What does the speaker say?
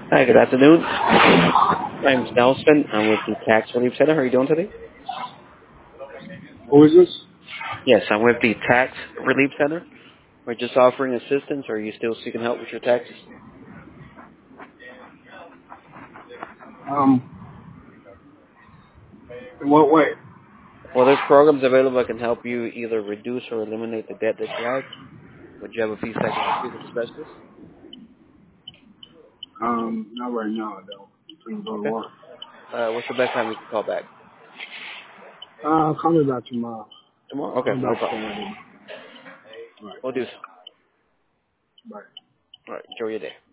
Hi, good afternoon. My name's Nelson. I'm with the Tax Relief Center. How are you doing today? Who is this? Yes, I'm with the Tax Relief Center. We're just offering assistance, or are you still seeking help with your taxes? Um, in what way? Well, there's programs available that can help you either reduce or eliminate the debt that you have. Would you have a few seconds to speak with a specialist? Not right now, though. I'm going to go to Okay. work. What's the best time we can call back? Call me back tomorrow. Tomorrow? Okay, Call me no back problem. Saturday. All right. We'll do so. Bye. All right, enjoy your day.